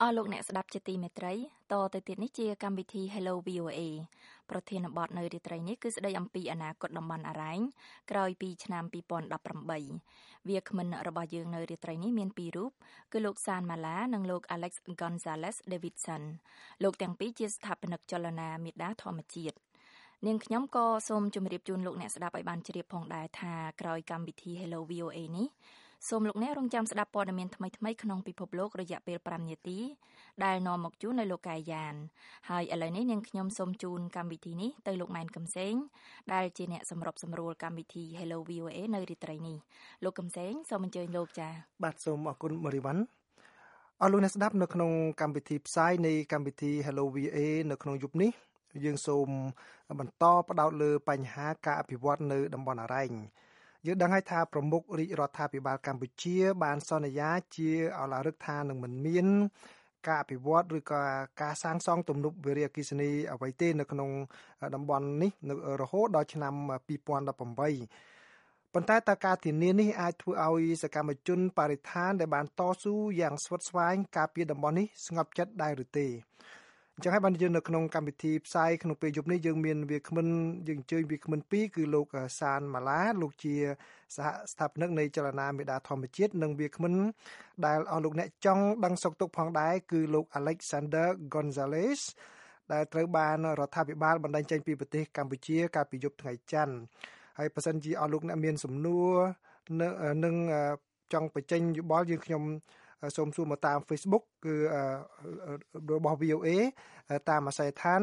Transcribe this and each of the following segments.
លោកអ្នកស្ដាប់ជាទីមេត្រីតទៅទៀតនេះជាកម្មវិធី Hello VOA ប្រធានបទនៅរាត្រីនេះគឺស្ដីអំពីអនាគតតំបន់អរ៉ែងក្រោយពីឆ្នាំ2018វាគ្មិនរបស់យើងនៅរាត្រីនេះមានពីររូបគឺលោកសានម៉ាឡានិងលោក Alex Gonzalez Davidson លោកទាំងពីរជាស្ថាបនិកចលនាមេដាធម្មជាតិនាងខ្ញុំក៏សូមជម្រាបជូនលោកអ្នកស្ដាប់ឲ្យបានជ្រាបផងដែរថាក្រោយកម្មវិធី Hello VOA នេះសូមលោកអ្នករងចាំស្ដាប់ព័ត៌មានថ្មីៗក្នុងពិភពលោករយៈពេល5នាទីដែលនាំមកជូននៅលោកកាយយ៉ានហើយឥឡូវនេះនាងខ្ញុំសូមជូនកម្មវិធីនេះទៅលោកម៉ែនកំសែងដែលជាអ្នកសម្របសម្រួលកម្មវិធី Hello VOA នៅរាត្រីនេះលោកកំសែងសូមអញ្ជើញលោកចា៎បាទសូមអរគុណមរីវ៉ាន់អរលោកអ្នកស្ដាប់នៅក្នុងកម្មវិធីផ្សាយនៃកម្មវិធី Hello VOA នៅក្នុងយប់នេះយើងសូមបន្តផ្ដោតលើបញ្ហាការអភិវឌ្ឍនៅតំបន់អរ៉ែងយើងដឹងហើយថាប្រមុខរាជរដ្ឋាភិបាលកម្ពុជាបានសន្យាជាអឡារឹកថានឹងមិនមានការអភិវឌ្ឍឬក៏ការសាងសង់ទំនប់វារីអគ្គិសនីអ្វីទេនៅក្នុងតំបន់នេះរហូតដល់ឆ្នាំ2018ប៉ុន្តែតើការធានានេះអាចធ្វើឲ្យសកម្មជនបរិស្ថានដែលបានតស៊ូយ៉ាងស្វិតស្វាញការពារតំបន់នេះស្ងប់ចិត្តដែរឬទេអញ្ចឹងហើយបានយើងនៅក្នុងកម្មវិធីផ្សាយក្នុងពេលយប់នេះយើងមានវាគ្មិនយើងអញ្ជើញវាគ្មិនពីរគឺលោកសានម៉ាឡាលោកជាសហស្ថាបនិកនៃចលនាមេដាធម្មជាតិនិងវាគ្មិនដែលអស់លោកអ្នកចង់ដឹងសុខទុក្ខផងដែរគឺលោក Alexander Gonzalez ដែលត្រូវបានរដ្ឋាភិបាលបណ្តេញចេញពីប្រទេសកម្ពុជាកាលពីយប់ថ្ងៃច័ន្ទហើយបើសិនជាអស់លោកអ្នកមានសំណួរនឹងចង់បញ្ចេញយោបល់យើងខ្ញុំសូមសួរមកតាម Facebook គឺរបស់ VOA តាមអាស័យដ្ឋាន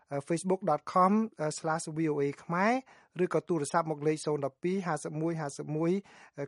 facebook.com/voa ខ្មែរឬក៏ទូរស័ព្ទមកលេខ012 51 51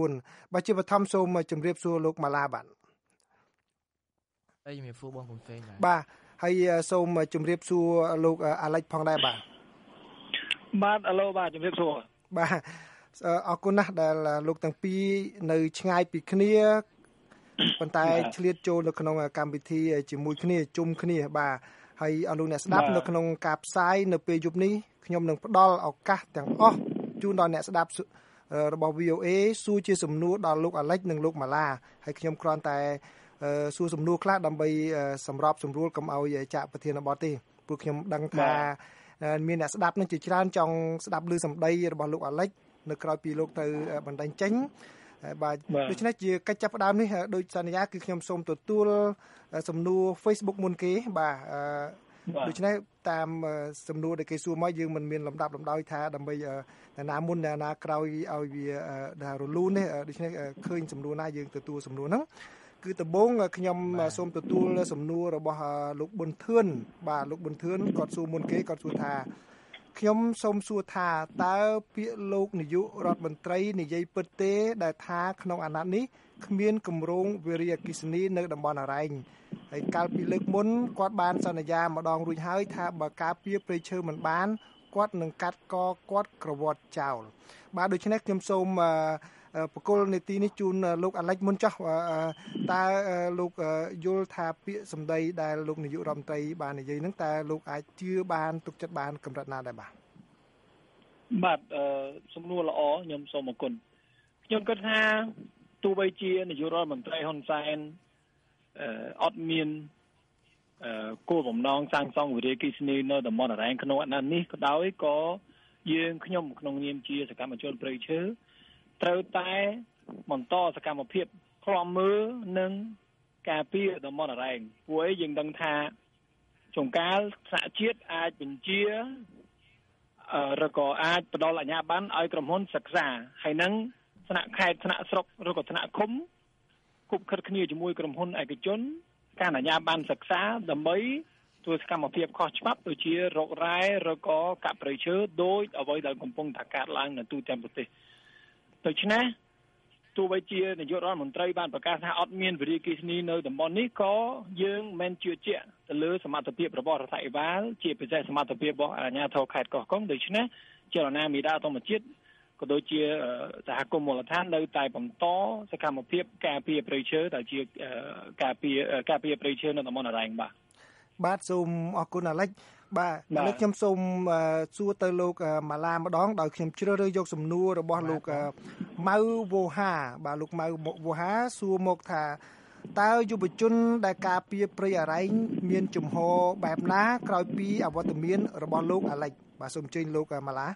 94បាទជាបឋមសូមជម្រាបសួរលោកម៉ាឡាបាទហើយជំរាបសួរបងកំសែងបាទហើយសូមជម្រាបសួរលោក Alex ផងដែរបាទអឡូបាទជម្រាបសួរបាទអរគុណណាស់ដែលលោកទាំងពីរនៅឆ្ងាយពីគ្នាប៉ុន្តែឆ្លៀតចូលនៅក្នុងកម្មវិធីជាមួយគ្នាជុំគ្នាបាទហើយអរលោកអ្នកស្ដាប់នៅក្នុងការផ្សាយនៅពេលយប់នេះខ្ញុំនឹងផ្ដល់ឱកាសទាំងអស់ជូនដល់អ្នកស្ដាប់របស់ VOA សួរជាសំណួរដល់លោក Alex និងលោកម៉ាឡាហើយខ្ញុំគ្រាន់តែសួរសំណួរខ្លះដើម្បីសម្របសម្រួលកុំឲ្យចាក់ប្រធានបទទេព្រោះខ្ញុំដឹងថាមានអ្នកស្ដាប់នឹងជាច្រើនចង់ស្ដាប់ឮសម្ដីរបស់លោក Alex នៅក្រៅពីលោកទៅបណ្ដេញចេញបាទដូច្នេះជាកិច្ចចាប់ផ្ដើមនេះដោយសន្យាគឺខ្ញុំសូមទទួលសំណួរ Facebook មុនគេបាទដូច្នេះតាមសំណួរដែលគេសួរមកយើងមិនមានលំដាប់លំដោយថាដើម្បីអ្នកណាមុនអ្នកណាក្រោយឲ្យវារលូននេះដូច្នេះឃើញសំណួរណាយើងទទួលសំណួរហ្នឹងគឺដំបូងខ្ញុំសូមទទួលសំណួររបស់លោកប៊ុនធឿនបាទលោកប៊ុនធឿនគាត់សួរមុនគេគាត់សួរថាខ្ញុំសូមសួរថាតើពាក្យលោកនាយករដ្ឋមន្ត្រីនិយាយពិតទេដែលថាក្នុងអាណត្តិនេះគ្មានគម្រោងវារីអគ្គិសនីនៅតំបន់អរ៉ែងហើយកាលពីលើកមុនគាត់បានសន្យាម្ដងរួចហើយថាបើការពារព្រៃឈើមិនបានគាត់នឹងកាត់កគាត់ក្រវត្តចោលបាទដូច្នេះខ្ញុំសូមបកគលនីតិនេះជូនលោក Alex មុនចុះតើលោកយល់ថាពាក្យសម្ដីដែលលោកនាយករដ្ឋមន្ត្រីបាននិយាយហ្នឹងតើលោកអាចជឿបានទុកចិត្តបានកម្រិតណាដែរបាទសំណួរល្អខ្ញុំសូមអរគុណខ្ញុំគិតថាទោះបីជានាយករដ្ឋមន្ត្រីហ៊ុនសែនអត់មានគោលបំណងសាងសង់វិរីអគ្គិសនីនៅតំបន់អរ៉ែងក្នុងអាណត្តិនេះក៏ដោយក៏យើងខ្ញុំក្នុងនាមជាសកម្មជនព្រៃឈើត្រូវតែបន្តសកម្មភាពឃ្លាំមើលនិងការពារតំបន់អរ៉ែងព្រោះយើងដឹងថាចុងកាលថ្នាក់ជាតិអាចបញ្ជាឬក៏អាចផ្ដល់អាជ្ញាប័ណ្ណឲ្យក្រុមហ៊ុនសិក្សាហើយនឹងថ្នាក់ខេត្តថ្នាក់ស្រុកឬក៏ថ្នាក់ឃុំគប់ខិតគ្នាជាមួយក្រុមហ៊ុនឯកជនការអាជ្ញាប័ណ្ណសិក្សាដើម្បីធ្វើសកម្មភាពខុសច្បាប់ដូចជារករ៉ែឬក៏កាប់ព្រៃឈើដោយអ្វីដែលកំពុងតែកើតឡើងនៅទូទាំងប្រទេសដូច្នេះទោះបីជានាយករដ្ឋមន្ត្រីបានប្រកាសថាអត់មានវិរីអគ្គិសនីនៅតំបន់នេះក៏យើងមិនជឿជាក់ទៅលើសមត្ថភាពរបស់រដ្ឋាភិបាលជាពិសេសសមត្ថភាពរបស់អាជ្ញាធរខេត្តកោះកុងដូច្នេះចលនាមេដាធម្មជាតិក៏ដូចជាសហគមន៍មូលដ្ឋាននៅតែបន្តសកម្មភាពការពារព្រៃឈើដែលជាការពារព្រៃឈើនៅតំបន់អរ៉ែងបាទសូមអរគុណ Alex បាទឥឡូវខ្ញុំសូមសួរទៅលោកម៉ាឡាម្ដងដោយខ្ញុំជ្រើសរើសយកសំណួររបស់លោកម៉ៅវូហាបាទលោកម៉ៅវូហាសួរមកថាតើយុវជនដែលការពារព្រៃអរ៉ែងមានជំហរបែបណាក្រោយពីអវត្តមានរបស់លោកអាលិចបាទសូមអញ្ជើញលោកម៉ាឡា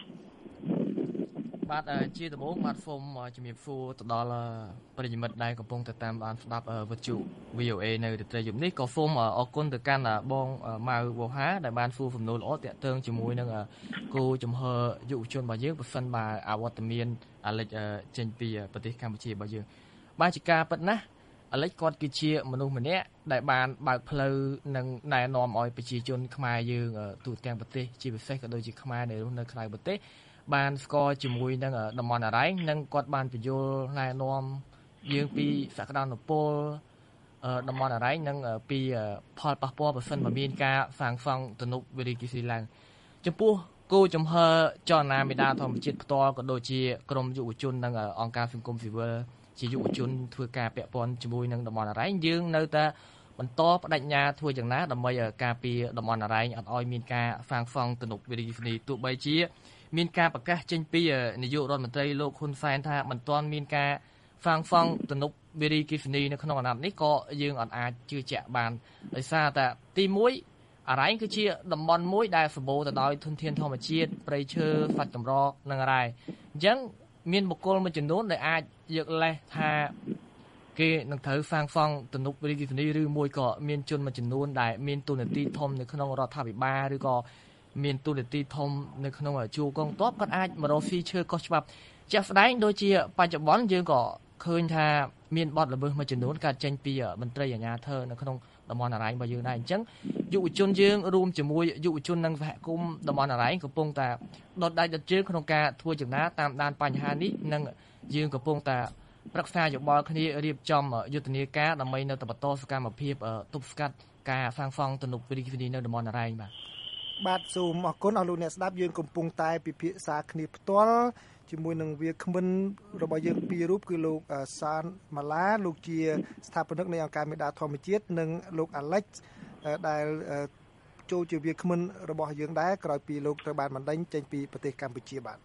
បាទជាដំបូងបាទសូមជំរាបសួរទៅដល់ប្រិយមិត្តដែលកំពុងតែតាមដានស្ដាប់វិទ្យុ VOA នៅរាត្រីយប់នេះក៏សូមអរគុណទៅកាន់បងម៉ៅវោហាដែលបានសួរសំណួរល្អតាក់ទងជាមួយនឹងគោចំហយុវជនរបស់យើងប្រសិនបើអវត្តមានអាលិចចេញពីប្រទេសកម្ពុជារបស់យើងបាទជាការពិតណាស់អាលិចគាត់គឺជាមនុស្សម្នាក់ដែលបានបើកផ្លូវនិងណែនាំឲ្យប្រជាជនខ្មែរយើងទូទាំងប្រទេសជាពិសេសក៏ដូចជាខ្មែរដែលរស់នៅក្រៅប្រទេសបានស្គាល់ជាមួយនឹងតំបន់អរ៉ែងនិងគាត់បានបញ្យល់ណែនាំយើងពីសក្តានុពលតំបន់អរ៉ែងនិងពីផលប៉ះពាល់ប្រសិនបើមានការសាងសង់ទំនប់វារីអគ្គិសនីឡើងចំពោះគោលចំហចលនាមេដាធម្មជាតិផ្ទាល់ក៏ដូចជាក្រមយុវជននិងអង្គការសង្គមស៊ីវិលជាយុវជនធ្វើការពាក់ព័ន្ធជាមួយនឹងតំបន់អរ៉ែងយើងនៅតែបន្តបដិញ្ញាធ្វើយ៉ាងណាដើម្បីការពារតំបន់អរ៉ែងអត់ឲ្យមានការសាងសង់ទំនប់វារីអគ្គិសនីទោះបីជាមានការប្រកាសចេញពីនាយករដ្ឋមន្ត្រីលោកហ៊ុនសែនថាមិនទាន់មានការសាងសង់ទំនប់វារីអគ្គិសនីនៅក្នុងអាណត្តិនេះក៏យើងអាចជឿជាក់បានដោយសារតែទី1អរ៉ែងគឺជាតំបន់មួយដែលសម្បូរទៅដោយធនធានធម្មជាតិព្រៃឈើសត្វកម្រនិងអរ៉ែអញ្ចឹងមានបុគ្គលមួយចំនួនដែលអាចយកលេសថាគេនឹងត្រូវសាងសង់ទំនប់វារីអគ្គិសនីឬមួយក៏មានជនមួយចំនួនដែលមានទូនាទីធំនៅក្នុងរដ្ឋាភិបាលឬក៏មានទូនាទីធំនៅក្នុងជួរកងទ័ពគាត់អាចមករកស៊ីឈើខុសច្បាប់ជាក់ស្ដែងដូចជាបច្ចុប្បន្នយើងក៏ឃើញថាមានបទល្មើសមួយចំនួនកើតចេញពីមន្ត្រីអាជ្ញាធរនៅក្នុងតំបន់អរ៉ែងរបស់យើងដែរអញ្ចឹងយុវជនយើងរួមជាមួយយុវជននិងសហគមន៍តំបន់អរ៉ែងកំពុងតែដុតដៃដុតជើងក្នុងការធ្វើចំណាតាមដានបញ្ហានេះនិងយើងកំពុងតែប្រឹក្សាយោបល់គ្នារៀបចំយុទ្ធនាការដើម្បីនៅតែបន្តសកម្មភាពទប់ស្កាត់ការសាងសង់ទំនប់វារីអគ្គិសនីនៅតំបន់អរ៉ែងបាទសូមអរគុណអស់លោកអ្នកស្ដាប់យើងកំពុងតែពិភាក្សាគ្នាផ្ទាល់ជាមួយនឹងវាគ្មិនរបស់យើងពីររូបគឺលោកសានម៉ាឡាលោកជាស្ថាបនិកនៃអង្គការមេដាធម្មជាតិនិងលោកអាលិចដែលចូលជាវាគ្មិនរបស់យើងដែរក្រោយពីលោកត្រូវបានបណ្ដេញចេញពីប្រទេសកម្ពុជាបាទ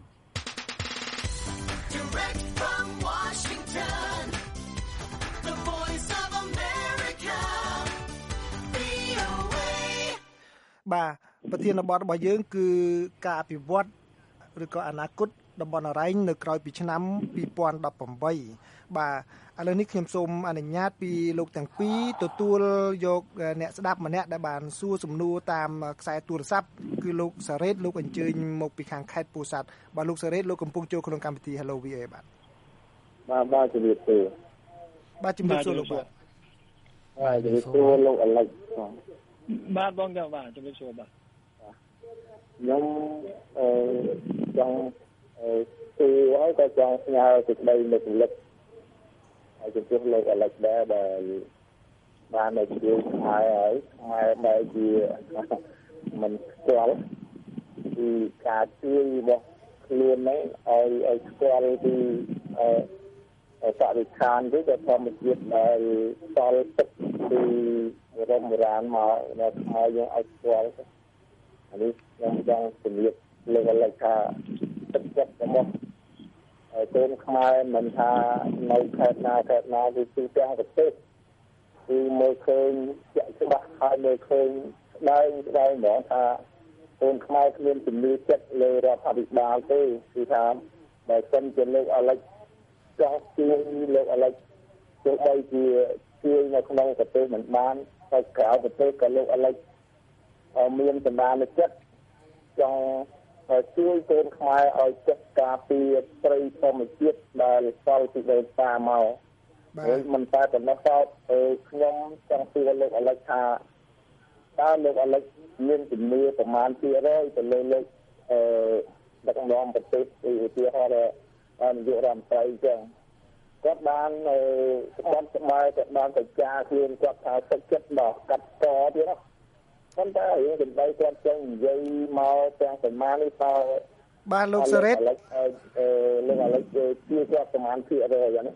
បាទប្រធានបទរបស់យើងគឺការអភិវឌ្ឍឬក៏អនាគតតំបន់អរ៉ែងនៅក្រោយពីឆ្នាំ2018បាទឥឡូវនេះខ្ញុំសូមអនុញ្ញាតពីលោកទាំងពីរទទួលយកអ្នកស្ដាប់ម្នាក់ដែលបានសួរសំណួរតាមខ្សែទូរស័ព្ទគឺលោកសារ៉េតលោកអញ្ជើញមកពីខាងខេត្តពោធិ៍សាត់បាទលោកសារ៉េតលោកកំពុងចូលក្នុងកម្មវិធី Hello VA បាទជំរាបសួរបាទជំរាបសួរលោកបាទជំរាបសួរលោកអាលិចបាទបងចាបាទជំរាបសួរបាទខ្ញុំចង់សួរហើយក៏ចង់ផ្ញើសេចក្តីនឹករលឹកហើយចំពោះលោកអាលិចដែរដែលបាននៅជួយខ្មែរដែលជាមិនស្គាល់ពីការជួយរបស់ខ្លួននេះឲ្យស្គាល់ពីបរិស្ថានទៅធម្មជាតិដែលសល់ទឹកពីរមរានមកនៅខ្មែរយើងឲ្យស្គាល់អានេះខ្ញុំចង់ជំរាបលោកអាលិចថាទឹកចិត្តរបស់កូនខ្មែរមិនថានៅខេត្តណាគឺទូទាំងប្រទេសគឺមើលឃើញជាក់ច្បាស់ហើយមើលឃើញស្ដែងហ្មងថាកូនខ្មែរគ្មានជំនឿចិត្តលើរដ្ឋាភិបាលទេគឺថាបើសិនជាលោកអាលិចចង់ជួយលោកអាលិចទោះបីជាជួយនៅក្នុងប្រទេសមិនបានតែក្រៅប្រទេសក៏លោកអាលិចមានសម្ដានចិត្តចង់ជួយកូនខ្មែរឲ្យចេះការពារព្រៃធម្មជាតិដែលសល់ពីដូនតាមកហើយមិនតែប៉ុណ្ណោះទេខ្ញុំចង់សួរលោកអាលិចថាតើលោកអាលិចមានជំនឿប្រមាណ%ទៅលើលោកដឹកនាំប្រទេសឧទាហរណ៍នាយករដ្ឋមន្ត្រីចឹងគាត់បានស្បត់ស្បាយគាត់បានប្រចាខ្លួនគាត់ថាសុខចិត្តដល់កាត់តទៀតណាប៉ុន្តែរឿងសម្ដីគាត់ចឹងនិយាយមកទាំងប្រមាណនេះតើបាទលោកសារ៉េតលោកអាលិចជាគាត់ប្រមាណភាគរយហ្នឹង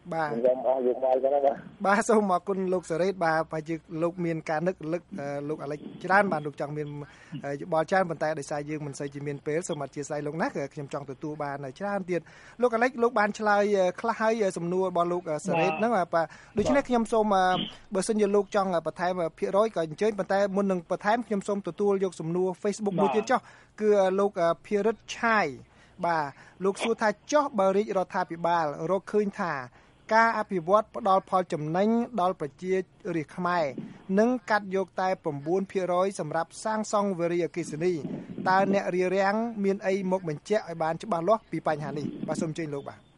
បាទខ្ញុំអស់យកមកចឹងណាបាទសូមអរគុណលោកសេរីបាទបើជាលោកមានការនឹកលឹកលោកអាលិចច្រើនបាទលោកចង់មានយោបល់ច្រើនប៉ុន្តែដោយសារយើងមិនសូវជាមានពេលសូមអធិស្ឋានលោកណាខ្ញុំចង់ទទួលបានច្រើនទៀតលោកអាលិចលោកបានឆ្លើយខ្លះហើយសំណួររបស់លោកសេរីហ្នឹងបាទដូច្នេះខ្ញុំសូមបើសិនជាលោកចង់បន្ថែមភាគរយក៏អញ្ជើញប៉ុន្តែមុននឹងបន្ថែមខ្ញុំសូមទទួលយកសំណួរ Facebook មួយទៀតចុះគឺលោកភិរិទ្ធឆាយបាទលោកសួរថាចុះបើរាជរដ្ឋាភិបាលរកឃើញថាការអភិវឌ្ឍផ្ដល់ផលចំណេញដល់ប្រជារាស្ត្រខ្មែរនិងកាត់យកតែ9% សម្រាប់សាងសង់វារីអគ្គិសនីតើអ្នករារាំងមានអីមកបញ្ជាក់ឲ្យបានច្បាស់លាស់ពីបញ្ហានេះបាទសូមអញ្ជើញលោកបាទ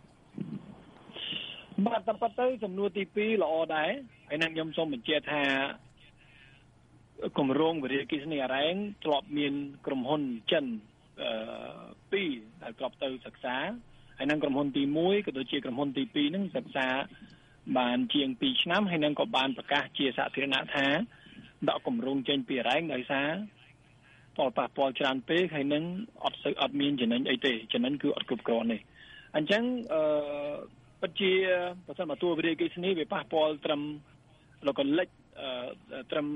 តាមពិតទៅចំនួនទី2ល្អដែរហើយនឹងខ្ញុំសូមបញ្ជាក់ថាគម្រោងវារីអគ្គិសនីអារ៉ែងធ្លាប់មានក្រុមហ៊ុនចិន2ដែលធ្លាប់ទៅសិក្សាហើយនឹងក្រុមហ៊ុនទី1ក៏ដូចជាក្រុមហ៊ុនទី2ហ្នឹងសិក្សាបានជាង2ឆ្នាំហើយនឹងក៏បានប្រកាសជាសាធារណៈថាដកគម្រោងចេញពីអារ៉ែងដោយសារផលប៉ះពាល់ច្រើនពេកហើយនឹងអត់មានចំណេញអីទេចំណេញគឺអត់គ្រប់គ្រាន់ទេអញ្ចឹងពិតជាបើសិនមកតួវិរិយអគ្គិសនីវាប៉ះពាល់ត្រឹមលោកលិចត្រឹម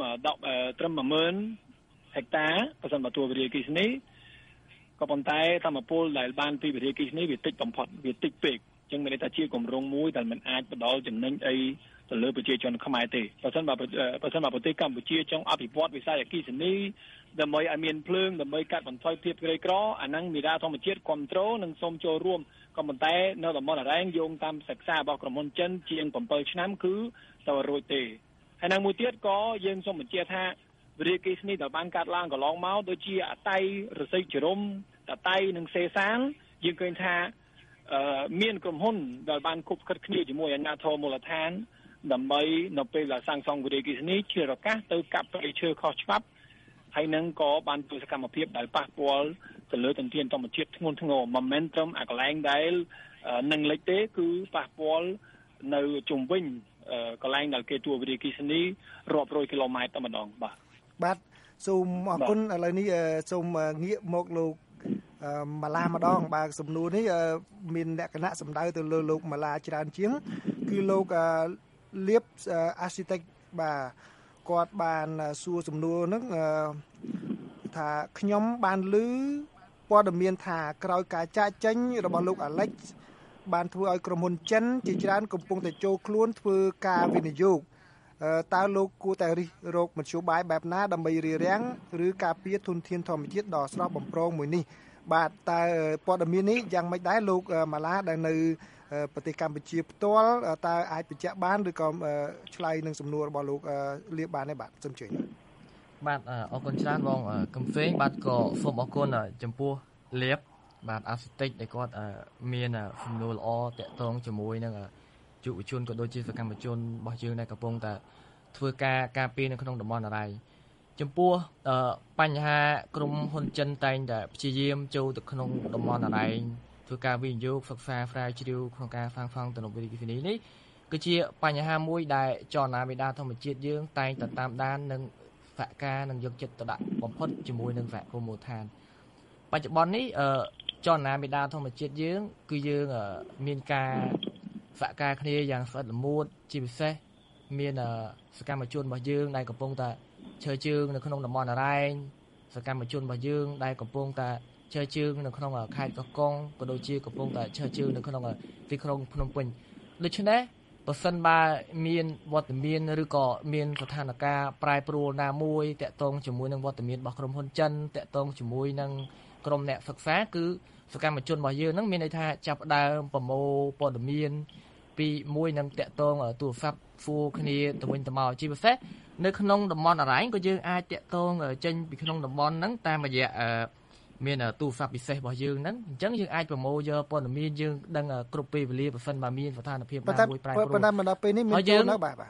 10000ហិកតាបើសិនមកតួវិរិយអគ្គិសនីក៏ប៉ុន្តែធម្មពលដែលបានពីវិរិយអគ្គិសនីវាតិចបំផុតវាតិចពេកអញ្ចឹងមានន័យថាជាគម្រោងមួយដែលមិនអាចផ្ដល់ចំណេញអីទៅលើប្រជាជនខ្មែរទេបើសិនមកប្រទេសកម្ពុជាចង់អភិវឌ្ឍវិស័យអគ្គិសនីដើម្បីឲ្យមានភ្លើងដើម្បីកាត់បន្ថយភាពក្រីក្រអាហ្នឹងមេដាធម្មជាតិគ្រប់គ្រងនិងសូមចូលរួមក៏ប៉ុន្តែនៅតំបន់អរ៉ែងយោងតាមសិក្សារបស់ក្រុមហ៊ុនចិនជាង7ឆ្នាំគឺទៅរួចទេហើយនឹងមួយទៀតក៏យើងសូមបញ្ជាក់ថាវិរិយអគ្គិសនីដែលបានកាត់ឡើងកន្លងមកដូចជាអតៃរសីជ្រុំតតៃនិងសេសានយើងឃើញថាមានក្រុមហ៊ុនដែលបានគប់ខិតគ្នាជាមួយអាជ្ញាធរមូលដ្ឋានដើម្បីនៅពេលដែលសាងសង់វិរិយអគ្គិសនីជារកាសទៅកាប់ព្រៃឈើខុសច្បាប់ហើយនឹងក៏បានធ្វើសកម្មភាពដែលប៉ះពាល់ទៅលើធនធានធម្មជាតិធ្ងន់ធ្ងរមិនមែនត្រឹមអាកន្លែងដែលនឹងលិចទេគឺប៉ះពាល់នៅជុំវិញកន្លែងដែលគេទួវិរិយអគ្គិសនីរាប់រយគីឡូម៉ែត្រតែម្ដងបាទសូមអរគុណឥឡូវនេះសូមងាកមកលោកម៉ាឡាម្ដងបើសំណួរនេះមានលក្ខណៈសម្ដៅទៅលើលោកម៉ាឡាច្រើនជាងគឺលោកលៀបអាស៊ីតិកបាទគាត់បានសួរសំណួរហ្នឹងថាខ្ញុំបានឮព័ត៌មានថាក្រោយការចាកចេញរបស់លោកអាលិចបានធ្វើឲ្យក្រុមហ៊ុនចិនជាច្រើនកំពុងតែចូលខ្លួនធ្វើការវិនិយោគតើលោកគួរតែរិះរកមធ្យោបាយបែបណាដើម្បីរារាំងឬការពារធនធានធម្មជាតិដ៏ស្រស់បំព្រងមួយនេះបាទតើព័ត៌មាននេះយ៉ាងម៉េចដែរលោកម៉ាឡាដែលនៅប្រទេសកម្ពុជាផ្ទាល់តើអាចបញ្ជាក់បានឬក៏ឆ្លើយនឹងសំណួររបស់លោកលៀបបានទេបាទសូមជឿបាទអរគុណច្រើនបងកំហ្វេងបាទក៏សូមអរគុណចំពោះលៀបបាទអាសិតិចដែលគាត់មានសំណួរល្អតាក់ទងជាមួយនឹងយុវជនក៏ដូចជាសកម្មជនរបស់យើងដែលកំពុងតែធ្វើការពារនៅក្នុងតំបន់អរ៉ៃចំពោះបញ្ហាក្រុមហ៊ុនចិនតែងតែព្យាយាមចូលទៅក្នុងតំបន់អរ៉ៃធ្វើការវិនិយោគសិក្សាស្រាវជ្រាវក្នុងការសាងសង់ទំនប់វារីអគ្គិសនីនេះគឺជាបញ្ហាមួយដែលចលនាមេដាធម្មជាតិយើងតែងតែតាមដាននិងសហការនឹងយកចិត្តទុកដាក់បំផុតជាមួយនឹងសហគមន៍មូលដ្ឋានបច្ចុប្បន្ននេះចលនាមេដាធម្មជាតិយើងគឺយើងមានការសហការគ្នាយ៉ាងស្អិតល្មួតជាពិសេសមានសកម្មជនរបស់យើងដែលកំពុងតែឈើជើងនៅក្នុងតំបន់អរ៉ែងសកម្មជនរបស់យើងដែលកំពុងតែឈើជើងនៅក្នុងខេត្តកោះកុងក៏ដូចជាកំពុងតែឈើជើងនៅក្នុងទីក្រុងភ្នំពេញដូច្នេះបើសិនបើមានវត្តមានឬក៏មានស្ថានភាពប្រែប្រួលណាមួយតាក់ទងជាមួយនឹងវត្តមានរបស់ក្រុមហ៊ុនចិនតាក់ទងជាមួយនឹងក្រុមអ្នកសិក្សាគឺសកម្មជនរបស់យើងនឹងមានន័យថាចាប់ផ្ដើមប្រមូលព័ត៌មានពីមួយនឹងតាក់ទងទូរស័ព្ទហ្វូគ្នាទៅវិញទៅមកជាពិសេសនៅក្នុងតំបន់អរ៉ៃក៏យើងអាចតាក់ទងចេញពីក្នុងតំបន់ហ្នឹងតាមរយៈមានទូរស័ព្ទពិសេសរបស់យើងហ្នឹងអញ្ចឹងយើងអាចប្រមូលយកព័ត៌មានយើងដឹងគ្រប់ពេលវេលាបើសិនបើមានស្ថានភាពណាមួយប្រែប្រួលប៉ុន្តែមិនដល់ពេលនេះមានចូលនៅបាទ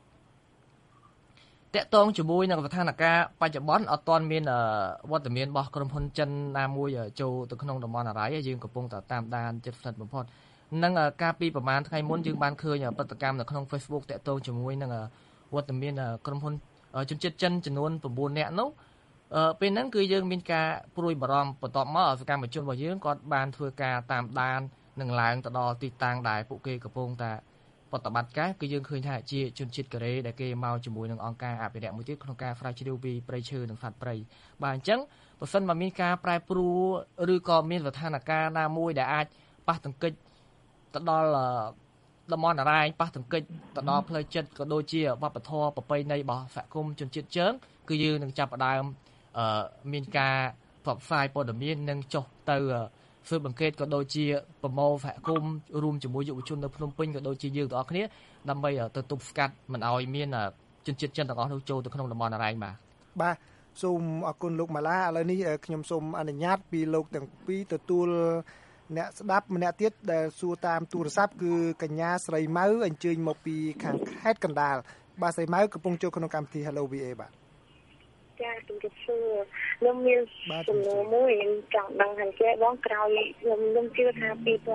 តាក់ទងជាមួយនឹងស្ថានភាពបច្ចុប្បន្នអត់ទាន់មានវត្តមានរបស់ក្រុមហ៊ុនចិនណាមួយចូលទៅក្នុងតំបន់អរ៉ៃយើងកំពុងតែតាមដានជិតស្និទ្ធបំផុតនឹងការពីប្រហែលថ្ងៃមុនយើងបានឃើញបទកម្មនៅក្នុង Facebook តាក់ទងជាមួយនឹងវត្តមានក្រុមហ៊ុនជនជាតិចិនចំនួន9នាក់នោះពេលហ្នឹងគឺយើងមានការព្រួយបារម្ភបន្ទាប់មកសកម្មជនរបស់យើងគាត់បានធ្វើការតាមដាននឹងឡើងទៅដល់ទីតាំងដែលពួកគេកំពុងតែបប្រតិបត្តិការគឺយើងឃើញថាជាជនជាតិកូរ៉េដែលគេមកជាមួយនឹងអង្គការអភិរក្សមួយទៀតក្នុងការស្រាវជ្រាវពីព្រៃឈើនិងសត្វព្រៃបាទអញ្ចឹងបើសិនមកមានការប្រែប្រួលឬក៏មានស្ថានភាពណាមួយដែលអាចប៉ះទង្គិចទៅដល់តំបន់អរ៉ែងប៉ះទង្គិចទៅដល់ផ្លូវចិត្តក៏ដូចជាវប្បធម៌ប្រពៃណីរបស់សហគមន៍ជនជាតិជើងគឺយើងនឹងចាប់ផ្ដើមមានការផ្សព្វផ្សាយព័ត៌មាននិងចុះទៅធ្វើបង្កើតក៏ដូចជាប្រមូលសហគមន៍រួមជាមួយយុវជននៅភ្នំពេញក៏ដូចជាយើងទាំងអស់គ្នាដើម្បីទៅទប់ស្កាត់មិនឲ្យមានជនជាតិចិនទាំងអស់នោះចូលទៅក្នុងតំបន់អរ៉ែងបាទសូមអរគុណលោកម៉ាឡាឥឡូវនេះខ្ញុំសូមអនុញ្ញាតពីលោកទាំងពីរទទួលអ្នកស្ដាប់ម្នាក់ទៀតដែលសួរតាមទូរស័ព្ទគឺកញ្ញាស្រីម៉ៅអញ្ជើញមកពីខាងខេត្តកណ្ដាលបាទស្រីម៉ៅកំពុងចូលក្នុងកម្មវិធី Hello VA បាទចាជំរាបសួរខ្ញុំមានសំណួរមួយចង់ដឹងថាចេះបងក្រោយខ្ញុំជឿថា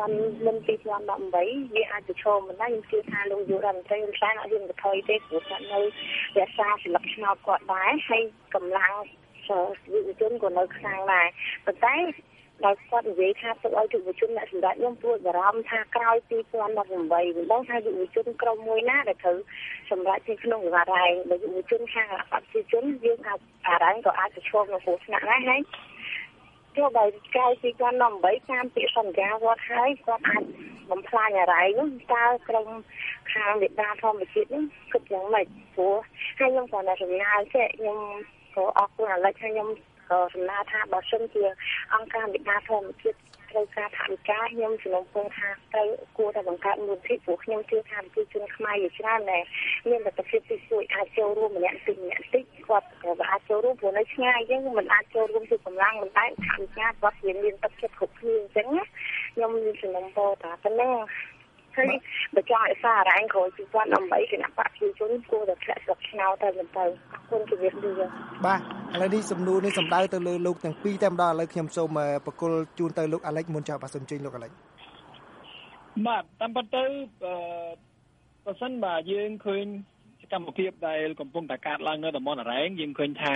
2018វាអាចប្រឈមមិនដែរខ្ញុំជឿថាលោកយុរដ្ឋមន្ត្រីហ៊ុនសែនអត់ហ៊ានបន្ថយទេព្រោះគាត់នៅរក្សាសិលឹកឆ្នោតគាត់ដែរហើយកម្លាំងយុវជនក៏នៅខ្លាំងដែរប៉ុន្តែដោយគាត់និយាយថាទៅឲ្យយុវជនអ្នកសម្ដេចខ្ញុំព្រួយបារម្ភថាក្រោយ2018មិនដឹងថាយុវជនក្រុមមួយណាដែលត្រូវសម្រាប់ទីក្នុងវិវាទរ៉ែងបើយុវជនខាងអបជាជនយើងអាចអរ៉ែងក៏អាចប្រឈមនឹងគ្រោះថ្នាក់ដែរហើយទោះបីក្រោយ2018តាមពាក្យសន្យាគាត់ហើយគាត់អាចបំផ្លាញអរ៉ែងនោះតើក្រុមខាងវិទ្យាធម្មជាតិនោះគិតយ៉ាងម៉េចព្រោះហើយខ្ញុំក៏នៅសំណាលចេះខ្ញុំក៏អរគុណអាឡិចហើយខ្ញុំសំណើថាបើសិនជាអង្គការវិទ្យាធម្មជាតិត្រូវការថវិកាខ្ញុំជំនុំពរថាត្រូវគួរតែបង្កើតមូលនិធិព្រោះខ្ញុំជឿថាប្រជាជនខ្មែរជាច្រើនដែលមានលទ្ធភាពទីជួយអាចចូលរួមម្នាក់តិចគាត់ក៏អាចចូលរួមព្រោះនៅឆ្ងាយយើងមិនអាចចូលរួមជាកម្លាំងមិនតែថវិកាគាត់មានទឹកចិត្តគ្រប់គ្នាអញ្ចឹងណាខ្ញុំជំនុំពរថាប៉ុណ្ណឹងហើយបើចង់ឲ្យសាររ៉ែងក្រោយ2018គណៈបព្វជិជនគួរតែធ្លាក់ស្លឹកឆ្នោតទៅមិនទៅអរគុណជំរាបលាបាទឥឡូវនេះសំណួរនេះសំដៅទៅលើលោកទាំងពីរតែម្ដងឥឡូវខ្ញុំសូមបកគលជូនទៅលោកអាឡិចមុនចោលបាទសូមជើញលោកអាឡិចបាទតាមពិតទៅបើសិនបាទយើងឃើញសកម្មភាពដែលកំពុងតែកើតឡើងនៅតំបន់អរ៉ែងយើងឃើញថា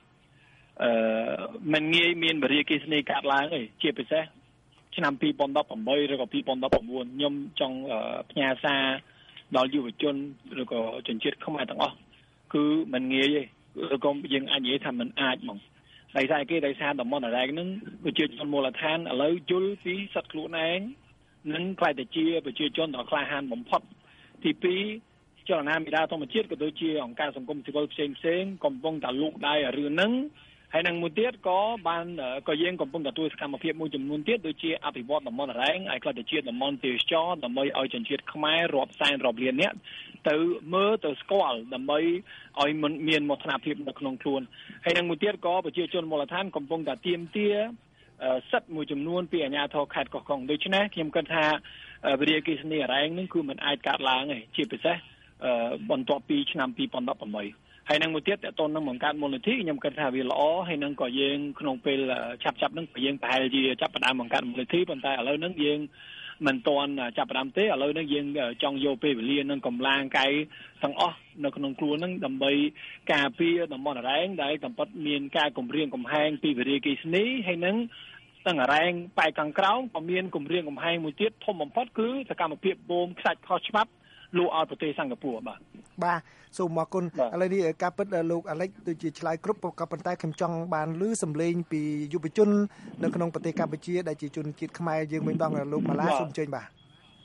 មិនងាយមានបរិយាកាសនេះកើតឡើងទេជាពិសេសឆ្នាំ2018ឬក៏2019ខ្ញុំចង់ផ្ញើសារដល់យុវជនឬក៏ជនជាតិខ្មែរទាំងអស់គឺមិនងាយទេឬក៏យើងអាចនិយាយថាមិនអាចហ្មងដោយសារគេដោយសារតំបន់អរ៉ែងហ្នឹងប្រជាជនមូលដ្ឋានឥឡូវយល់ពីសិទ្ធិខ្លួនឯងនិងខ្លាយទៅជាប្រជាជនដ៏ក្លាហានបំផុតទី2ចលនាមេដាធម្មជាតិក៏ដូចជាអង្គការសង្គមស៊ីវិលផ្សេងកំពុងតែលូកដៃរឿងហ្នឹងហើយនឹងមួយទៀតក៏យើងកំពុងទទួលសកម្មភាពមួយចំនួនទៀតដូចជាអភិវឌ្ឍតំបន់អរ៉ែងឲ្យក្លាយទៅជាតំបន់ទេសចរដើម្បីឲ្យជនជាតិខ្មែររាប់សែនរាប់លាននាក់ទៅមើលទៅស្គាល់ដើម្បីឲ្យមានមោទនភាពនៅក្នុងខ្លួនហើយនឹងមួយទៀតក៏ប្រជាជនមូលដ្ឋានកំពុងតែទាមទារសិទ្ធិមួយចំនួនពីអាជ្ញាធរខេត្តកោះកុងដូច្នេះខ្ញុំគិតថាវិរិយអគ្គិសនីអរ៉ែងនឹងគឺមិនអាចកាត់ឡើងទេជាពិសេសបន្ទាប់ពីឆ្នាំ2018ហើយនឹងមួយទៀតតើតើនឹងបង្កើតមូលនិធិខ្ញុំគិតថាវាល្អហើយនឹងក៏យើងក្នុងពេលឆាប់នឹងយើងប្រហែលជាចាប់ផ្ដើមបង្កើតមូលនិធិប៉ុន្តែឥឡូវហ្នឹងយើងមិនទាន់ចាប់ផ្ដើមទេឥឡូវនេះយើងចង់យកពេលវេលានិងកម្លាំងកាយទាំងអស់នៅក្នុងខ្លួនហ្នឹងដើម្បីការពារតំបន់អរ៉ែងដែលកំពុតមានការគម្រាមកំហែងពីវិរិយអគ្គិសនីហើយនឹងទាំងអរ៉ែងប៉ែកខាងក្រោមក៏មានគម្រាមកំហែងមួយទៀតធំបំផុតគឺសកម្មភាពបូមខ្សាច់ខុសច្បាប់លួចឲ្យប្រទេសសិង្ហបុរីបាទសូមអរគុណឥឡូវនេះការពិតលោកអាឡិចដូចជាឆ្លើយគ្រប់ក៏ប៉ុន្តែខ្ញុំចង់បានឮសម្លេងពីយុវជននៅក្នុងប្រទេសកម្ពុជាដែលជាជនជាតិខ្មែរយើងវិញម្ដងលោកម៉ាឡាសូមអញ្ជើញបាទ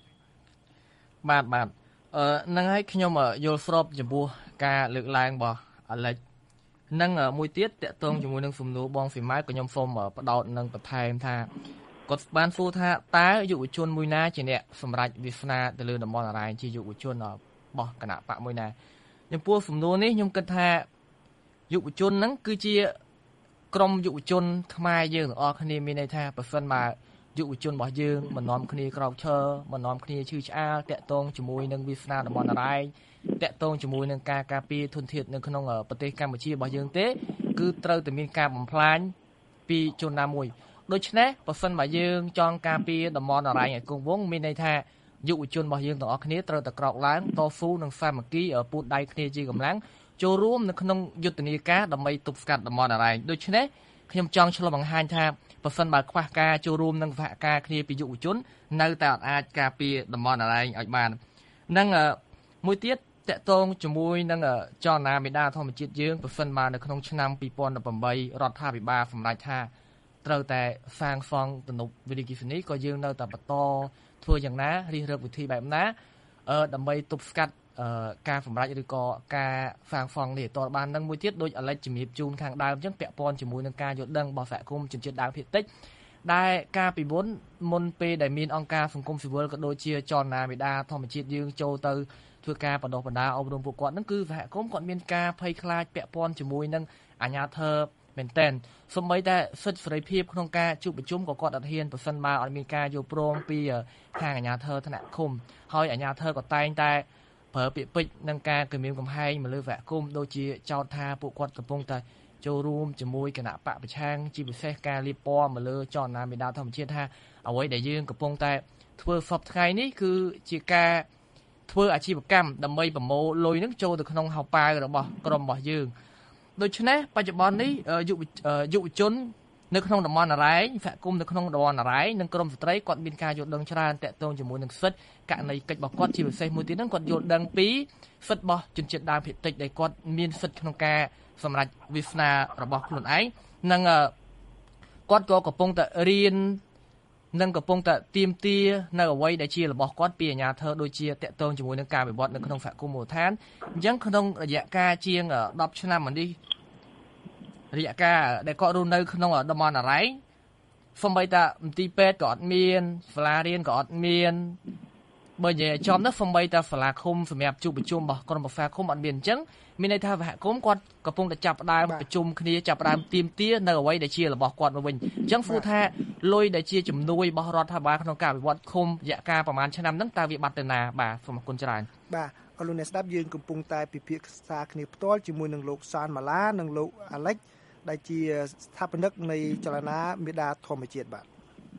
ហ្នឹងហើយខ្ញុំយល់ស្របចំពោះការលើកឡើងរបស់អាឡិចនិងមួយទៀតតកតងជាមួយនឹងសំណួរបងហ្វីម៉ៅក៏ខ្ញុំសូមបដោតនឹងបន្ថែមថាគាត់បានសួរថាតើយុវជនមួយណាជាអ្នកសម្រេចវាសនាទៅលើតំបន់អរ៉ែងជាយុវជនរបស់គណៈបកមួយណាចំពោះសំណួរនេះខ្ញុំគិតថាយុវជនហ្នឹងគឺជាក្រុមយុវជនខ្មែរយើងទាំងអស់គ្នាមានន័យថាប្រសិនបើយុវជនរបស់យើងមិននាំគ្នាក្រោកឈរមិននាំគ្នាឈឺឆ្អាលតាក់ទងជាមួយនឹងវាសនាតំបន់អរ៉ែងតាក់ទងជាមួយនឹងការការពារធនធាននៅក្នុងប្រទេសកម្ពុជារបស់យើងទេគឺត្រូវតែមានការបំផ្លាញពីជនណាមួយដូច្នេះបើសិនបើយើងចង់ការពារតំបន់អរ៉ែងឲ្យគង់វង្សមានន័យថាយុវជនរបស់យើងទាំងអស់គ្នាត្រូវតែក្រោកឡើងតស៊ូនិងសាមគ្គីពូតដៃគ្នាជាកម្លាំងចូលរួមនៅក្នុងយុទ្ធនាការដើម្បីទប់ស្កាត់តំបន់អរ៉ែងដូច្នេះខ្ញុំចង់ឆ្លុះបង្ហាញថាបើសិនបើខ្វះការចូលរួមនិងសហការគ្នាពីយុវជននៅតែអាចការពារតំបន់អរ៉ែងឲ្យបាននឹងមួយទៀតតកតងជាមួយនឹងចលនាមេដាធម្មជាតិយើងប្រសិនមកនៅក្នុងឆ្នាំ2018រដ្ឋាភិបាលសម្រេចថាត្រូវតែសាងសង់ទំនប់វារីអគ្គិសនីក៏យើងនៅតែបន្តធ្វើយ៉ាងណារិះរឹបវិធីបែបណាដើម្បីទប់ស្កាត់ការសម្រេចឬក៏ការសាងសង់នេះតើបាននឹងមួយទៀតដូចអាឡិចជំរាបជូនខាងដើមអញ្ចឹងពាក់ព័ន្ធជាមួយនឹងការយល់ដឹងរបស់សហគមន៍ជនជាតិដើមភាគតិចដែលការពីមុនពេលដែលមានអង្គការសង្គមស៊ីវិលក៏ដូចជាចលនាមេដាធម្មជាតិយើងចូលទៅធ្វើការបណ្ដុះបណ្ដាលអប់រំពួកគាត់ហ្នឹងគឺសហគមន៍គាត់មានការភ័យខ្លាចពាក់ព័ន្ធជាមួយនឹងអាជ្ញាធរមែនតែនសូម្បីតែសិទ្ធិសេរីភាពក្នុងការជួបប្រជុំក៏គាត់អត់ហ៊ានប្រសិនបើអត់មានការយល់ព្រមពីខាងអាជ្ញាធរថ្នាក់ឃុំហើយអាជ្ញាធរក៏តែងតែប្រើពាក្យពេចន៍នឹងការគំរាមកំហែងមកលើសហគមន៍ដូចជាចោទថាពួកគាត់កំពុងតែចូលរួមជាមួយគណៈបកប្រឆាំងជាពិសេសការលាបពណ៌មកលើចលនាមេដាធម្មជាតិថាអ្វីដែលយើងកំពុងតែធ្វើសពថ្ងៃនេះគឺជាការធ្វើអាជីវកម្មដើម្បីប្រមូលលុយនឹងចូលទៅក្នុងហោប៉ៅរបស់ក្រុមរបស់យើងដូច្នេះបច្ចុប្បន្ននេះយុវជននៅក្នុងតំបន់អរ៉ែងសហគមន៍នៅក្នុងតំបន់អរ៉ែងនិងក្រមស្ត្រីគាត់មានការយល់ដឹងច្រើនតាក់ទងជាមួយនឹងសិទ្ធិករណីកិច្ចរបស់គាត់ជាពិសេសមួយទៀតហ្នឹងគាត់យល់ដឹងពីសិទ្ធិរបស់ជនជាតិដើមភាគតិចដែលគាត់មានសិទ្ធិក្នុងការសម្រេចវាសនារបស់ខ្លួនឯងនិងគាត់ក៏កំពុងតែរៀននិងកំពុងតែទាមទារនៅអ្វីដែលជារបស់គាត់ពីអាជ្ញាធរដូចជាតាក់ទងជាមួយនឹងការវិវត្តនៅក្នុងសហគមន៍មូលដ្ឋានអញ្ចឹងក្នុងរយៈកាលជាង10ឆ្នាំមកនេះរយៈកាលដែលគាត់រស់នៅក្នុងតំបន់អរ៉ែងសូម្បីតែមន្ទីរពេទ្យក៏អត់មានសាលារៀនក៏អត់មានបើនិយាយចំនោះសូម្បីតែសាលាឃុំសម្រាប់ជួបប្រជុំរបស់ក្រុមប្រឹក្សាឃុំអត់មានអញ្ចឹងមានន័យថាសហគមន៍គាត់កំពុងតែចាប់ផ្ដើមប្រជុំគ្នាចាប់ផ្ដើមទាមទារនៅអ្វីដែលជារបស់គាត់មកវិញអញ្ចឹងសួរថាលុយដែលជាជំនួយរបស់រដ្ឋាភិបាលក្នុងការវិវត្តឃុំរយៈកាលប្រហែលឆ្នាំហ្នឹងតើវាបាត់ទៅណាបាទសូមអរគុណច្រើនបាទអរលោកអ្នកស្ដាប់យើងកំពុងតែពិភាក្សាគ្នាផ្ទាល់ជាមួយនឹងលោកសានម៉ាឡានិងលោកអាឡិចដែលជាស្ថាបនិកនៃចលនាមេដាធម្មជាតិបាទ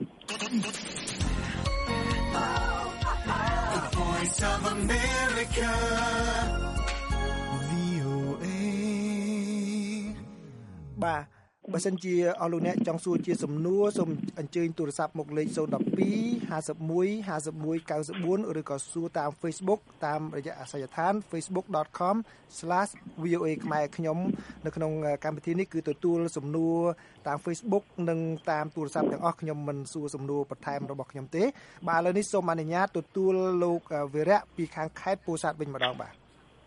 បាទបើសិនជាអស់លោកអ្នកចង់សួរជាសំណួរសូមអញ្ជើញទូរស័ព្ទមកលេខ012 51 51 94ឬក៏សួរតាម Facebook តាមរយៈអាសយដ្ឋាន facebook.com/voa ខ្មែរខ្ញុំនៅក្នុងកម្មវិធីនេះគឺទទួលសំណួរតាម Facebook និងតាមទូរស័ព្ទទាំងអស់ខ្ញុំមិនសួរសំណួរបន្ថែមរបស់ខ្ញុំទេបាទឥឡូវនេះសូមអនុញ្ញាតទទួលលោកវីរៈពីខាងខេត្តពោធិ៍សាត់វិញម្ដងបាទ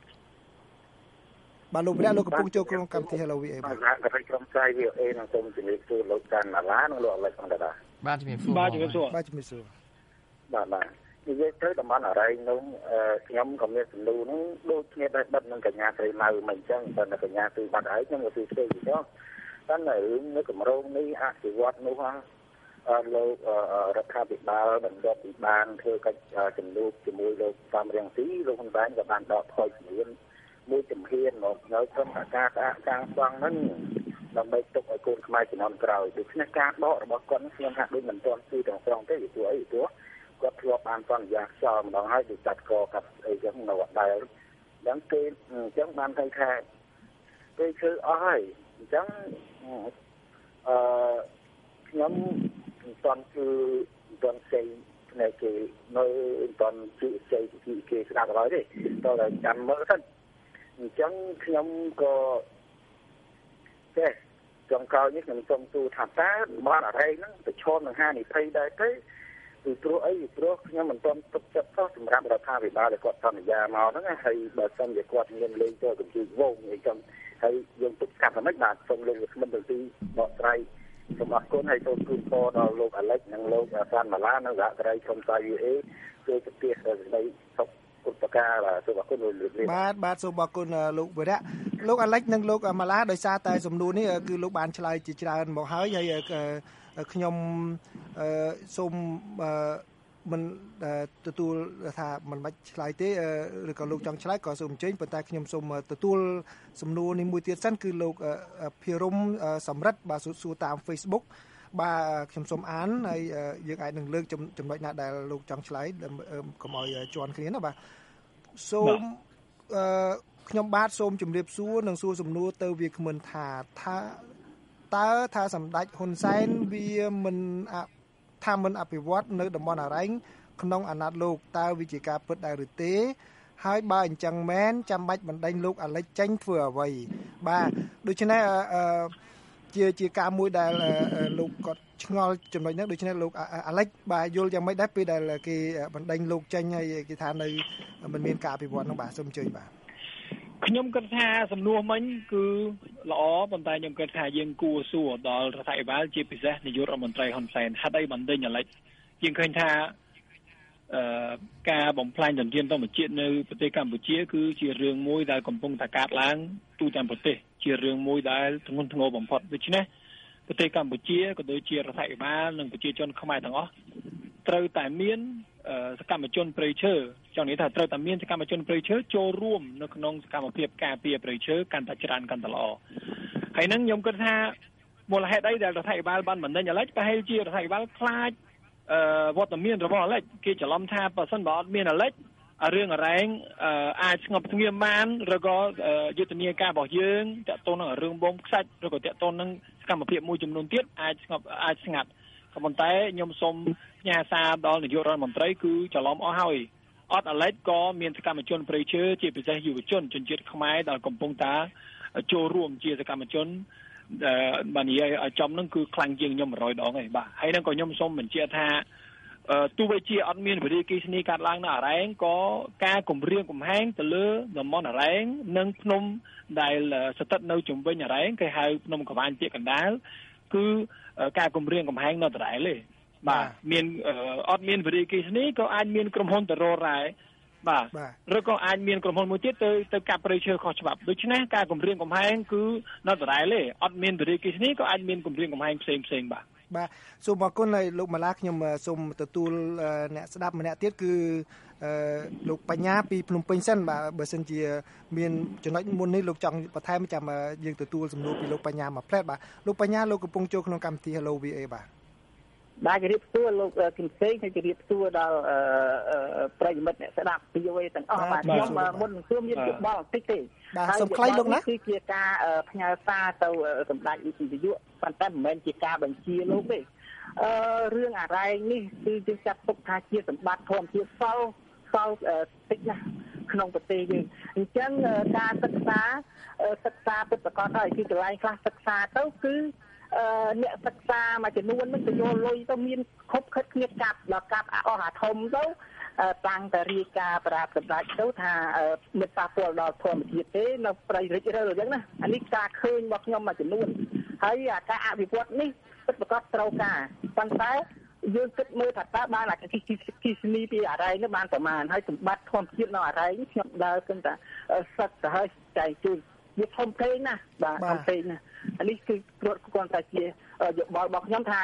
បាទលោកវីរៈលោកកំពុងចូលក្នុងកម្មវិធី Hello VA បាទក្រុមផ្សាយ VA នឹងសូមជម្រាបសួរលោកចាន់ម៉ាឡានិងលោកអាឡិចផងដែរបាទជំរាបសួរបាទជំរាបសួរបាទជំរាបសួរបាទនិយាយទៅតំបន់អរ៉ែងនោះខ្ញុំក៏មានសំណួរនោះដូចគ្នាដែរបិទនឹងកញ្ញាស្រីម៉ៅមិនអញ្ចឹងតែកញ្ញាគឺបាត់ហើយខ្ញុំក៏គឺស្គាល់ពីនោះតែនៅកម្រងនេះអភិវឌ្ឍនោះលោករដ្ឋាភិបាលបន្ទាប់ពីបានធ្វើកិច្ចជំនួបជាមួយលោកសំរៀងស៊ីលោកហ៊ុនសែនក៏បានដកថយជំនាញមួយជំហានមកនៅក្នុងការសាងសង់ហ្នឹងដើម្បីទុកឲ្យកូនខ្មែរជំនាន់ក្រោយដូច្នេះការបករបស់គាត់ខ្ញុំថាដូចមិនទាន់គឺទាំងស្រុងទេព្រោះអីព្រោះគាត់ធ្លាប់បានសន្យាខ្យល់ម្ដងហើយទៅចាត់កកាត់អីចឹងនៅអត់ដែរហ្នឹងគេអញ្ចឹងបានthấyថាគេធ្វើអស់ហើយអញ្ចឹងខ្ញុំមិនទាន់គឺមិនទាន់ផ្សេងនៅគេនៅមិនទាន់ជឿជ័យពីគេស្ដាប់ឡើយទេតើចាំមើលទៅអញ្ចឹងខ្ញុំក៏ចេះចុងក្រោយនេះខ្ញុំសូមទូថាតើបានអរ៉េហ្នឹងប្រឈមនឹងហានិភ័យដែរទេពីព្រោះអីព្រោះខ្ញុំមិនទាន់ទុកចិត្តសោះសម្រាប់រដ្ឋាភិបាលដែលគាត់សន្យាមកហ្នឹងហើយបើសិនជាគាត់មានលេងទៅកម្ពុជាវងអីចឹងហើយយើងទុកកាត់តែមិនបាទសូមលោកស្មិនទៅទីបកស្រាយសូមអរគុណហើយសូមជូនពរដល់លោកអាឡិចនិងលោកសានម៉ាឡានៅសហការីក្រុមសាយ VA ជួយប្រទេសស្ដីសុខឧបការសូមអរគុណបាទសូមអរគុណលោកវីរៈលោកអាឡិចនិងលោកម៉ាឡាដោយសារតែសំណួរនេះគឺលោកបានឆ្លើយជាច្រើនមកហើយខ្ញុំសូមមិនទទួលថាមិនបាច់ឆ្លើយទេឬក៏លោកចង់ឆ្លើយក៏សូមអញ្ជើញប៉ុន្តែខ្ញុំសូមទទួលសំណួរនេះមួយទៀតសិនគឺលោកភិរមសំរិទ្ធបាទសួរតាម Facebook បាទខ្ញុំសូមអានហើយយើងអាចនឹងលើកចំណុចណាដែលលោកចង់ឆ្លើយកុំឲ្យជន់គ្នាណាបាទសូមខ្ញុំបាទសូមជម្រាបសួរនិងសួរសំណួរទៅវាគ្មិនថាតើថាសម្ដេចហ៊ុនសែនវាមិនថាមិនអភិវឌ្ឍនៅតំបន់អរ៉ែងក្នុងអាណត្តិលោកតើវិជាការពិតដែរឬទេហើយបើអញ្ចឹងមែនចាំបាច់បណ្ដេញលោកអាលិចចេញធ្វើអ្វីបាទដូច្នេះជាការមួយដែលលោកគាត់ឆ្ងល់ចំណុចហ្នឹងដូច្នេះលោកអាលិចបាទយល់យ៉ាងម៉េចដែរពេលដែលគេបណ្ដេញលោកចេញហើយគេថានៅមិនមានការអភិវឌ្ឍហ្នឹងបាទសូមអញ្ជើញបាទខ្ញុំគិតថាសំណួរមិញគឺល្អប៉ុន្តែខ្ញុំគិតថាយើងគួរសួរដល់រដ្ឋាភិបាលជាពិសេសនាយករដ្ឋមន្ត្រីហ៊ុនសែនហេតុអីបណ្ដេញអាលិចយើងឃើញថាការបំផ្លាញធនធានធម្មជាតិនៅប្រទេសកម្ពុជាគឺជារឿងមួយដែលកំពុងតែកើតឡើងទូទាំងប្រទេសជារឿងមួយដែលធ្ងន់ធ្ងរបំផុតដូច្នេះប្រទេសកម្ពុជាក៏ដូចជារដ្ឋាភិបាលនិងប្រជាជនខ្មែរទាំងអស់ត្រូវតែមានសកម្មជនព្រៃឈើចង់និយាយថាត្រូវតែមានសកម្មជនព្រៃឈើចូលរួមនៅក្នុងសកម្មភាពការពារព្រៃឈើកាន់តែច្រើនកាន់តែល្អហើយនឹងខ្ញុំគិតថាមូលហេតុអីដែលរដ្ឋាភិបាលបានបណ្ដេញអាលិចប្រហែលជារដ្ឋាភិបាលខ្លាចវត្តមានរបស់អាលិចគេច្រឡំថាបើសិនបើអត់មានអាលិចរឿងអរ៉ែងអាចស្ងប់ស្ងៀមបានឬក៏យុទ្ធនាការរបស់យើងតកតូននឹងរឿងបូមខ្សាច់ឬក៏តកតូននឹងសកម្មភាពមួយចំនួនទៀតអាចស្ងាត់ក៏ប៉ុន្តែខ្ញុំសូមផ្ញើសារដល់នាយករដ្ឋមន្ត្រីគឺច្រឡំអស់ហើយអត់អាលិចក៏មានសកម្មជនព្រៃឈើជាពិសេសយុវជនជនជាតិខ្មែរដែលកំពុងតែចូលរួមជាសកម្មជនបាននិយាយឲ្យចំនឹងគឺខ្លាំងជាងខ្ញុំ100ដងឯងបាទហើយនឹងក៏ខ្ញុំសូមបញ្ជាក់ថាទោះបីជាអត់មានវិរិយអគ្គិសនីកាត់ឡើងនៅអរ៉ែងក៏ការគម្រាមកំហែងទៅលើតំបន់អរ៉ែងនិងភ្នំដែលស្ថិតនៅជុំវិញអរ៉ែងគេហៅភ្នំក្បាលពាកកណ្ដាលគឺការគម្រាមកំហែងនៅដដែលទេបាទមានអត់មានវិរិយអគ្គិសនីក៏អាចមានក្រុមហ៊ុនទៅរករ៉ែបាទឬក៏អាចមានក្រុមហ៊ុនមួយទៀតទៅកាប់ព្រៃឈើខុសច្បាប់ដូច្នេះការគម្រាមកំហែងគឺនៅដដែលទេអត់មានវិរិយអគ្គិសនីក៏អាចមានគម្រាមកំហែងផ្សេងបាទបាទសូមអរគុណហើយលោកម៉ាឡាខ្ញុំសូមទទួលអ្នកស្ដាប់ម្នាក់ទៀតគឺលោកបញ្ញាពីភ្នំពេញសិនបាទបើសិនជាមានចំណុចមុននេះលោកចង់បន្ថែមចាំយើងទទួលសំណួរពីលោកបញ្ញាមួយផ្លែតបាទលោកបញ្ញាលោកកំពុងចូលក្នុងកម្មវិធី Hello VA បាទជម្រាបសួរលោកគឹមសេងហើយជម្រាបសួរដល់ប្រិយមិត្តអ្នកស្ដាប់ VOA ទាំងអស់បាទខ្ញុំមុននឹងខ្ញុំមានយោបល់បន្តិចទេបាទសូមខ្លីលោកណាគឺជាការផ្ញើសារទៅសម្ដេចនាយកប៉ុន្តែមិនមែនជាការបញ្ជាលោកទេរឿងអរ៉ែងនេះគឺយើងចាត់ទុកថាជាសម្បត្តិធម្មជាតិសល់តិចណាស់ក្នុងប្រទេសយើងអញ្ចឹងការសិក្សាពិតប្រាកដហើយគឺកន្លែងខ្លះសិក្សាទៅគឺអ្នកសិក្សាមួយចំនួននឹងទៅយកលុយទៅមានខុបខិតគ្នាកាប់ដល់កាប់អស់អាធំទៅតាំងតែរាយការណ៍ប្រាប់សម្ដេចទៅថាមិនប៉ះពាល់ដល់ធម្មជាតិទេនៅព្រៃរិចរើអញ្ចឹងណាអានេះការឃើញរបស់ខ្ញុំមួយចំនួនហើយការអភិវឌ្ឍនេះពិតប្រាកដត្រូវការប៉ុន្តែយើងគិតមើលថាតើបានអាគិសនីពីអរ៉ែងនេះបានប្រមាណហើយសម្បត្តិធម្មជាតិនៅអរ៉ែងខ្ញុំដើរគិតថាសិតទៅហើយចែកជួយវាធំពេកណាបាទធំពេកណាអានេះគឺគាត់តែជាយោបល់របស់ខ្ញុំថា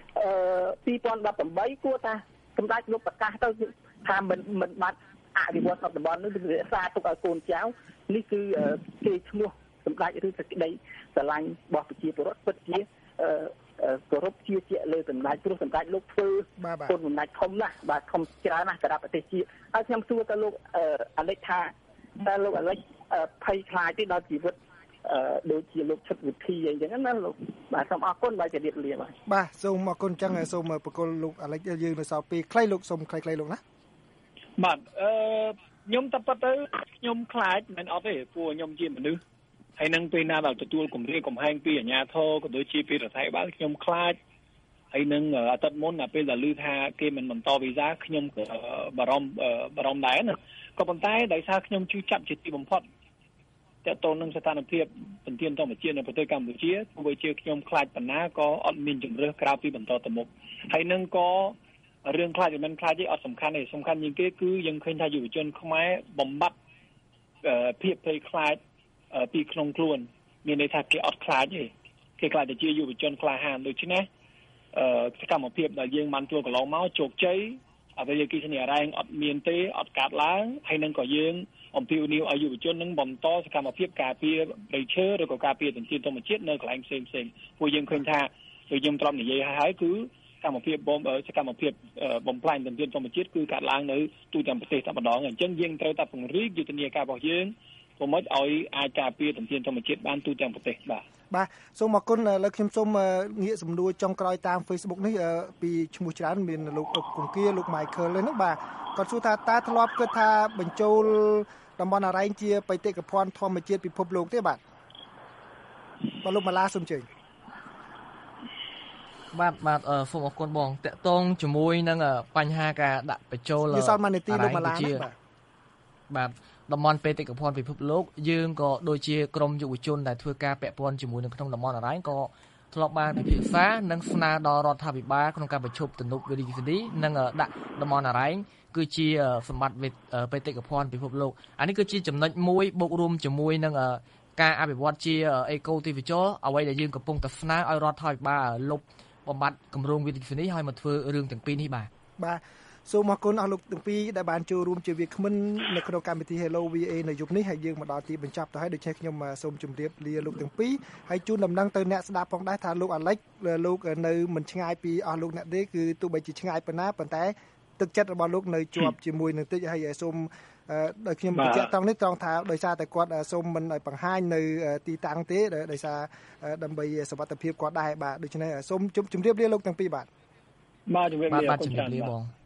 2018គួរថាសម្ដេចលោកប្រកាសទៅថាមិនបាត់អភិវឌ្ឍនៅតំបន់នេះគឺរក្សាទុកឲ្យកូនចៅនេះគឺគេឈ្មោះសម្ដេចឬសេចក្តីស្រឡាញ់របស់ប្រជាពលរដ្ឋពិតជាគោរពជឿជាក់លើសម្ដេចព្រោះសម្ដេចលោកធ្វើគុណបំណាច់ធំណាស់បាទធំច្រើនណាស់សម្រាប់ប្រទេសជាតិហើយខ្ញុំសួរទៅលោកអាលិចថាតើលោកអាលិចភ័យខ្លាចទេដល់ជីវិតដូចជាលោកឈុតវិធីអីចឹងណាលោកបាទសូមអរគុណបាទជម្រាបលាបាទសូមអរគុណចឹងសូមបកគលលោកអាលិចយើងនៅសល់ពេលខ្លីលោកសូមខ្លីលោកណាបាទខ្ញុំតែប៉ុតទៅខ្ញុំខ្លាចមិនអត់ទេព្រោះខ្ញុំជាមនុស្សហើយនឹងពេលណាដល់ទទួលគម្រាមកំហែងពីអាជ្ញាធរក៏ដូចជាពីរដ្ឋាភិបាលខ្ញុំខ្លាចហើយនឹងអាទិត្យមុនពេលដែលឮថាគេមិនបន្តវីសាខ្ញុំក៏បារម្ភដែរណាក៏ប៉ុន្តែដោយសារខ្ញុំជឿចាប់ជាទីបំផុតតើតើនឹងស្ថានភាពពន្ទានធម្មជាតិនៅប្រទេសកម្ពុជាទោះបីជាខ្ញុំខ្លាចបណ្ណាក៏អត់មានជំរឿសក្រៅពីបន្តទៅមុខហើយនឹងក៏រឿងខ្លាចមិនខ្លាចទេអត់សំខាន់ទេសំខាន់ជាងគេគឺយើងឃើញថាយុវជនខ្មែរបំបត្តិភាពភ័យខ្លាចពីក្នុងខ្លួនមានន័យថាគេអត់ខ្លាចទេគេខ្លាចតែជាយុវជនក្លាហានដូច្នេះសកម្មភាពដែលយើងបានធ្វើកន្លងមកជោគជ័យអវិយគិសនីអរ៉ែងអត់មានទេអត់កាត់ឡើងហើយនឹងក៏យើងអំពាវនាវឲ្យយុវជននឹងបន្តសកម្មភាពការពារព្រៃឈើឬក៏ការពារធនធានធម្មជាតិនៅកន្លែងផ្សេងព្រោះយើងឃើញថាដូចខ្ញុំទ្រាំនិយាយហើយគឺសកម្មភាពបំផ្លាញធនធានធម្មជាតិគឺកាត់ឡើងនៅទូទាំងប្រទេសតែម្ដងអញ្ចឹងយើងត្រូវតែពង្រីកយុទ្ធនាការរបស់យើងព្រោះមិនឲ្យអាចការពារធនធានធម្មជាតិបានទូទាំងប្រទេសបាទបាទសូមអរគុណលើខ្ញុំសូមងាកសំណួរចុងក្រោយតាម Facebook នេះពីឈ្មោះច្រើនមានលោកអុកគង្គាលោក Michael ហ្នឹងបាទគាត់សួរថាតើធ្លាប់គិតថាបញ្ចូលតំបន់អរ៉ែងជាបេតិកភណ្ឌធម្មជាតិពិភពលោកទេបាទលោកម៉ាឡាសូមជើញបាទសូមអរគុណបងតកតងជាមួយនឹងបញ្ហាការដាក់បញ្ចូលយល់សល់មួយនាទីលោកម៉ាឡាបាទតំបន់បេតិកភណ្ឌពិភពលោកយើងក៏ដូចជាក្រមយុវជនដែលធ្វើការពាក់ព័ន្ធជាមួយនៅក្នុងតំបន់អរ៉ែងក៏ធ្លាប់បានពិភាក្សានិងស្នើដល់រដ្ឋាភិបាលក្នុងការបញ្ឈប់ទំនប់វារីស៊ីឌីនិងដាក់តំបន់អរ៉ែងគឺជាសម្បត្តិបេតិកភណ្ឌពិភពលោកអានេះគឺជាចំណុចមួយបូករួមជាមួយនឹងការអភិវឌ្ឍជាអេកូទេសចរអ្វីដែលយើងកំពុងតែស្នើឲ្យរដ្ឋាភិបាលលុបបំបត្តិគម្រោងវារីស៊ីឌីឲ្យមកធ្វើរឿងទាំងពីរនេះបាទសូមអរគុណអស់លោកទាំងពីរដែលបានចូលរួមជាវាគ្មិននៅក្នុងកម្មវិធី Hello VA នៅយប់នេះហើយយើងមកដល់ទីបញ្ចប់ទៅហើយដូច្នេះខ្ញុំសូមជម្រាបលាលោកទាំងពីរហើយជូនដំណឹងទៅអ្នកស្ដាប់ផងដែរថាលោកអាឡិចលោកនៅមិនឆ្ងាយពីអស់លោកអ្នកទេគឺទោះបីជាឆ្ងាយប៉ុណ្ណាប៉ុន្តែទឹកចិត្តរបស់លោកនៅជាប់ជាមួយនឹងតិចហើយសូមដោយខ្ញុំបញ្ជាក់ត្រង់នេះត្រង់ថាដោយសារតែគាត់សូមមិនឲ្យបង្ហាញនៅទីតាំងទេដោយសារដើម្បីសុវត្ថិភាពគាត់ដែរបាទដូច្នេះសូមជម្រាបលាលោកទាំងពីរបាទជម្រាបលាបង